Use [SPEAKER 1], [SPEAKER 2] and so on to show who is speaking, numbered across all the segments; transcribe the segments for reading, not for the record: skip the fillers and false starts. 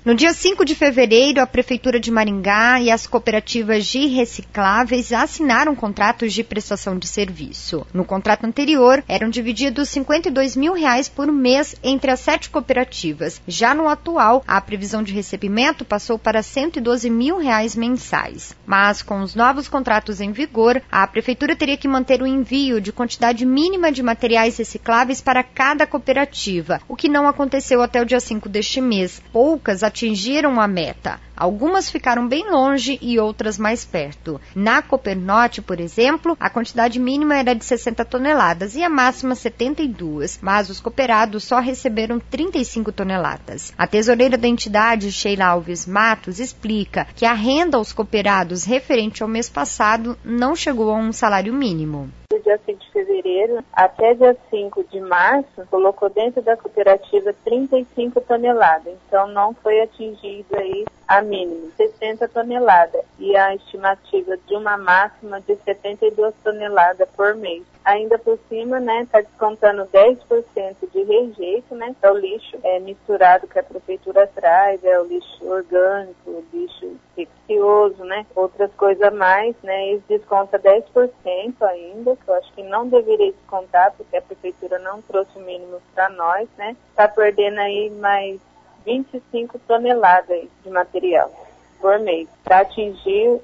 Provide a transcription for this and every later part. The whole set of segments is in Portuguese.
[SPEAKER 1] No dia 5 de fevereiro, a Prefeitura de Maringá e as cooperativas de recicláveis assinaram contratos de prestação de serviço. No contrato anterior, eram divididos R$ 52 mil por mês entre as 7 cooperativas. Já no atual, a previsão de recebimento passou para R$ 112 mil mensais. Mas, com os novos contratos em vigor, a Prefeitura teria que manter o envio de quantidade mínima de materiais recicláveis para cada cooperativa, o que não aconteceu até o dia 5 deste mês. Poucas atingiram a meta. Algumas ficaram bem longe e outras mais perto. Na Copernorte, por exemplo, a quantidade mínima era de 60 toneladas e a máxima 72, mas os cooperados só receberam 35 toneladas. A tesoureira da entidade, Sheila Alves Matos, explica que a renda aos cooperados referente ao mês passado não chegou a um salário mínimo.
[SPEAKER 2] Do dia 5 de fevereiro até dia 5 de março, colocou dentro da cooperativa 35 toneladas. Então, não foi atingido aí a mínima, 60 toneladas. E a estimativa de uma máxima de 72 toneladas por mês. Ainda por cima, está descontando 10% de rejeito, é o lixo misturado que a prefeitura traz, é o lixo orgânico, o lixo infeccioso, outras coisas a mais, eles descontam 10% ainda, que eu acho que não deveria descontar, porque a prefeitura não trouxe o mínimo para nós, está perdendo aí mais 25 toneladas de material por mês, para atingir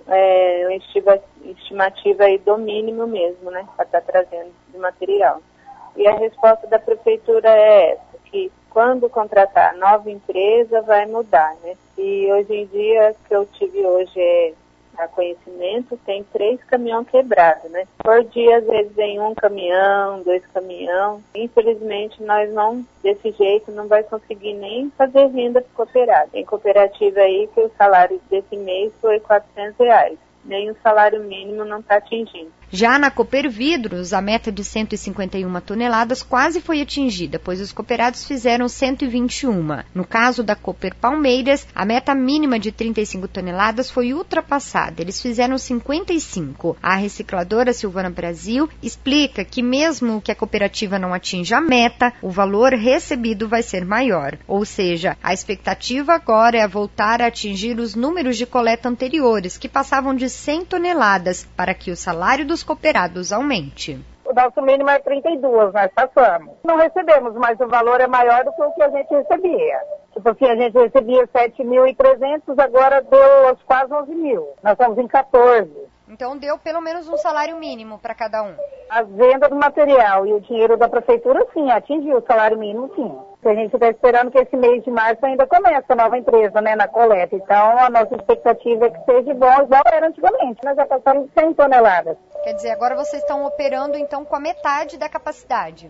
[SPEAKER 2] uma estimativa aí do mínimo mesmo, para estar trazendo de material. E a resposta da prefeitura é essa, que quando contratar nova empresa vai mudar, E hoje em dia, que eu tive hoje a conhecimento, tem 3 caminhões quebrados, Por dia, às vezes, vem 1 caminhão, 2 caminhão. Infelizmente, nós não, desse jeito, não vai conseguir nem fazer renda para cooperado. Tem cooperativa aí que o salário desse mês foi R$ 400. Nem o salário mínimo não está atingindo.
[SPEAKER 1] Já na Cooper Vidros, a meta de 151 toneladas quase foi atingida, pois os cooperados fizeram 121. No caso da Cooper Palmeiras, a meta mínima de 35 toneladas foi ultrapassada. Eles fizeram 55. A recicladora Silvana Brasil explica que mesmo que a cooperativa não atinja a meta, o valor recebido vai ser maior. Ou seja, a expectativa agora é voltar a atingir os números de coleta anteriores, que passavam de 100 toneladas, para que o salário dos cooperados aumente.
[SPEAKER 3] O nosso mínimo é 32, nós passamos. Não recebemos, mas o valor é maior do que o que a gente recebia. Tipo assim, a gente recebia 7.300, agora deu quase 11 mil. Nós estamos em 14.
[SPEAKER 1] Então deu pelo menos um salário mínimo para cada um.
[SPEAKER 3] A venda do material e o dinheiro da prefeitura, sim, atingiu o salário mínimo, sim. A gente está esperando que esse mês de março ainda comece a nova empresa, na coleta. Então, a nossa expectativa é que seja bom, igual era antigamente. Nós já passamos 100 toneladas.
[SPEAKER 1] Quer dizer, agora vocês estão operando, então, com a metade da capacidade.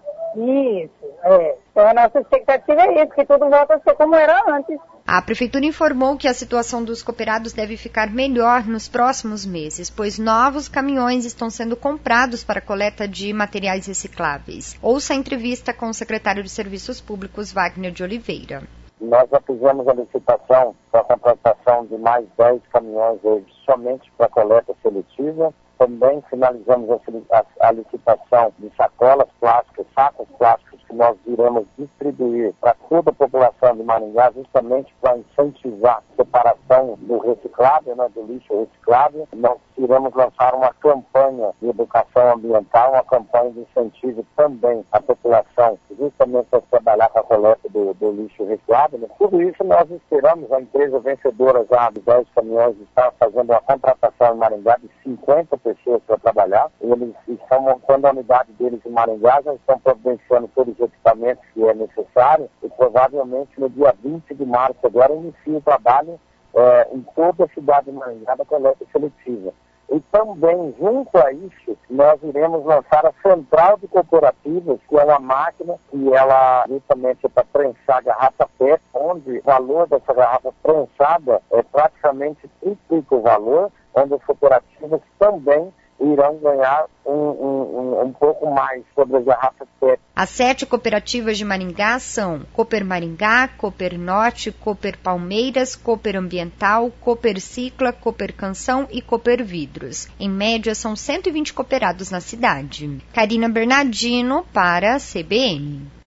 [SPEAKER 3] Isso, Então, a nossa expectativa é isso, que tudo volta a ser como era antes.
[SPEAKER 1] A Prefeitura informou que a situação dos cooperados deve ficar melhor nos próximos meses, pois novos caminhões estão sendo comprados para a coleta de materiais recicláveis. Ouça a entrevista com o secretário de Serviços Públicos, Wagner de Oliveira.
[SPEAKER 4] Nós já fizemos a licitação para a contratação de mais 10 caminhões hoje, somente para coleta seletiva. Também finalizamos a licitação de sacolas plásticas, sacos plásticos, que nós iremos distribuir para toda a população de Maringá, justamente para incentivar a separação do reciclável, do lixo reciclável. Nós iremos lançar uma campanha de educação ambiental, uma campanha de incentivo também à população, justamente para trabalhar com a coleta do lixo reciclável. Tudo isso nós esperamos. A empresa vencedora já de 10 caminhões está fazendo uma contratação em Maringá de 50 pessoas para trabalhar. Eles estão montando a unidade deles em Maringá, já estão providenciando todos os equipamentos que é necessário e provavelmente no dia 20 de março agora inicia o trabalho em toda a cidade de Maringá da coleta seletiva. E também, junto a isso, nós iremos lançar a central de cooperativas, que é uma máquina que ela justamente é para prensar garrafa PET, onde o valor dessa garrafa prensada é praticamente triplica o valor, onde as cooperativas também irão ganhar um pouco mais sobre as garrafas PET.
[SPEAKER 1] As 7 cooperativas de Maringá são Cooper Maringá, Cooper Norte, Cooper Palmeiras, Cooper Ambiental, Cooper Cicla, Cooper Canção e Cooper Vidros. Em média, são 120 cooperados na cidade. Karina Bernardino para a CBN.